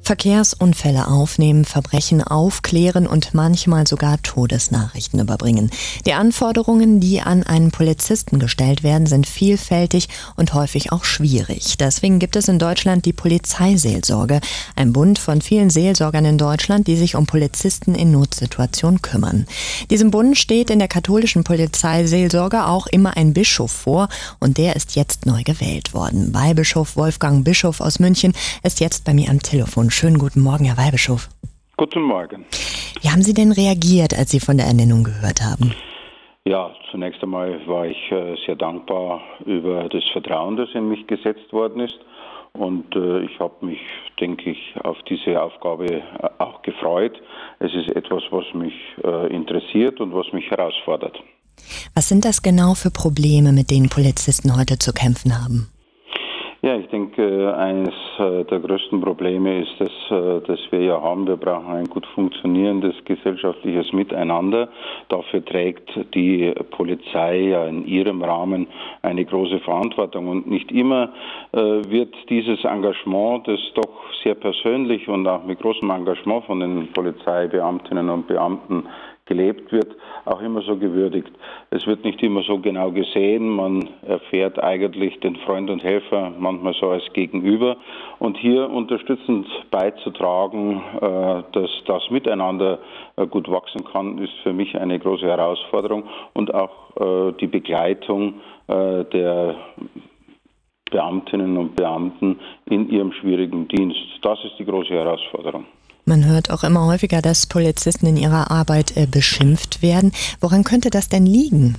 Verkehrsunfälle aufnehmen, Verbrechen aufklären und manchmal sogar Todesnachrichten überbringen. Die Anforderungen, die an einen Polizisten gestellt werden, sind vielfältig und häufig auch schwierig. Deswegen gibt es in Deutschland die Polizeiseelsorge, ein Bund von vielen Seelsorgern in Deutschland, die sich um Polizisten in Notsituationen kümmern. Diesem Bund steht in der katholischen Polizeiseelsorge auch immer ein Bischof vor und der ist jetzt neu gewählt worden. Weihbischof Wolfgang Bischof aus München ist jetzt bei mir am Telefon. Schönen guten Morgen, Herr Weihbischof. Guten Morgen. Wie haben Sie denn reagiert, als Sie von der Ernennung gehört haben? Ja, zunächst einmal war ich sehr dankbar über das Vertrauen, das in mich gesetzt worden ist. Und ich habe mich, denke ich, auf diese Aufgabe auch gefreut. Es ist etwas, was mich interessiert und was mich herausfordert. Was sind das genau für Probleme, mit denen Polizisten heute zu kämpfen haben? Ja, ich denke, eines der größten Probleme ist, dass wir ja haben. Wir brauchen ein gut funktionierendes gesellschaftliches Miteinander. Dafür trägt die Polizei ja in ihrem Rahmen eine große Verantwortung. Und nicht immer wird dieses Engagement, das doch sehr persönlich und auch mit großem Engagement von den Polizeibeamtinnen und Beamten gelebt wird, auch immer so gewürdigt. Es wird nicht immer so genau gesehen. Man erfährt eigentlich den Freund und Helfer manchmal so als Gegenüber. Und hier unterstützend beizutragen, dass das Miteinander gut wachsen kann, ist für mich eine große Herausforderung. Und auch die Begleitung der Beamtinnen und Beamten in ihrem schwierigen Dienst. Das ist die große Herausforderung. Man hört auch immer häufiger, dass Polizisten in ihrer Arbeit beschimpft werden. Woran könnte das denn liegen?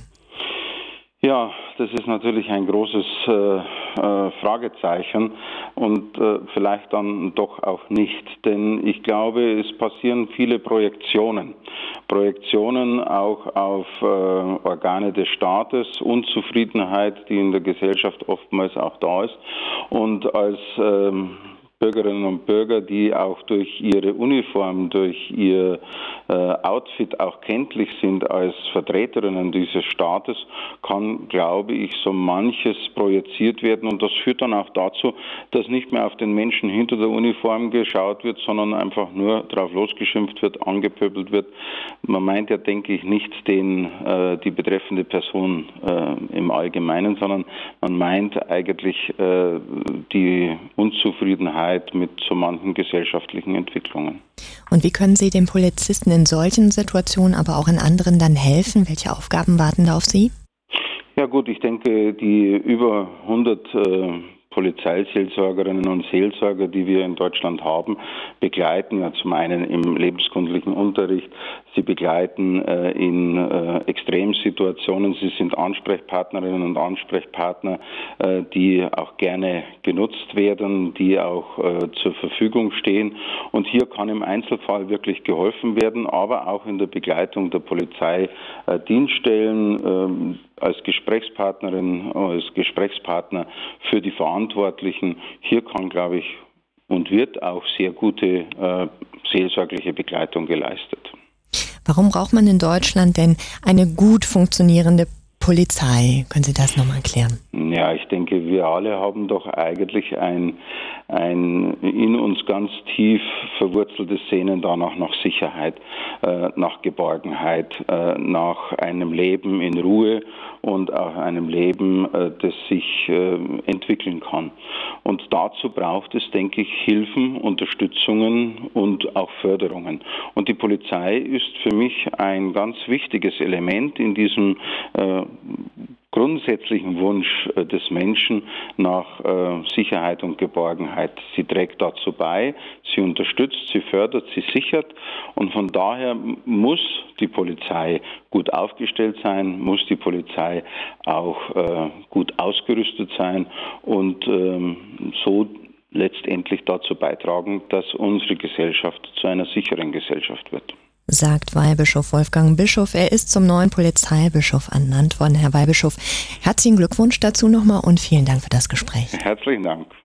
Ja, das ist natürlich ein großes Fragezeichen und vielleicht dann doch auch nicht. Denn ich glaube, es passieren viele Projektionen. Projektionen auch auf Organe des Staates, Unzufriedenheit, die in der Gesellschaft oftmals auch da ist. Und als Bürgerinnen und Bürger, die auch durch ihre Uniform, durch ihr Outfit auch kenntlich sind als Vertreterinnen dieses Staates, kann, glaube ich, so manches projiziert werden. Und das führt dann auch dazu, dass nicht mehr auf den Menschen hinter der Uniform geschaut wird, sondern einfach nur drauf losgeschimpft wird, angepöbelt wird. Man meint ja, denke ich, nicht die betreffende Person im Allgemeinen, sondern man meint eigentlich die Unzufriedenheit mit so manchen gesellschaftlichen Entwicklungen. Und wie können Sie den Polizisten in solchen Situationen, aber auch in anderen dann helfen? Welche Aufgaben warten da auf Sie? Ja gut, ich denke, die über 100 Polizeiseelsorgerinnen und Seelsorger, die wir in Deutschland haben, begleiten ja zum einen im lebenskundlichen Unterricht, sie begleiten in Extremsituationen, sie sind Ansprechpartnerinnen und Ansprechpartner, die auch gerne genutzt werden, die auch zur Verfügung stehen. Und hier kann im Einzelfall wirklich geholfen werden, aber auch in der Begleitung der Polizeidienststellen, als Gesprächspartnerin, als Gesprächspartner für die Verantwortlichen. Hier kann, glaube ich, und wird auch sehr gute seelsorgliche Begleitung geleistet. Warum braucht man in Deutschland denn eine gut funktionierende Polizei? Können Sie das nochmal erklären? Ja, ich denke, wir alle haben doch eigentlich ein in uns ganz tief verwurzeltes Sehnen danach nach Sicherheit, nach Geborgenheit, nach einem Leben in Ruhe und auch einem Leben, das sich entwickeln kann. Und dazu braucht es, denke ich, Hilfen, Unterstützungen und auch Förderungen. Und die Polizei ist für mich ein ganz wichtiges Element in diesem grundsätzlichen Wunsch des Menschen nach Sicherheit und Geborgenheit. Sie trägt dazu bei, sie unterstützt, sie fördert, sie sichert und von daher muss die Polizei gut aufgestellt sein, muss die Polizei auch gut ausgerüstet sein und so letztendlich dazu beitragen, dass unsere Gesellschaft zu einer sicheren Gesellschaft wird. Sagt Weihbischof Wolfgang Bischof. Er ist zum neuen Polizeibischof ernannt worden. Herr Weihbischof, herzlichen Glückwunsch dazu nochmal und vielen Dank für das Gespräch. Herzlichen Dank.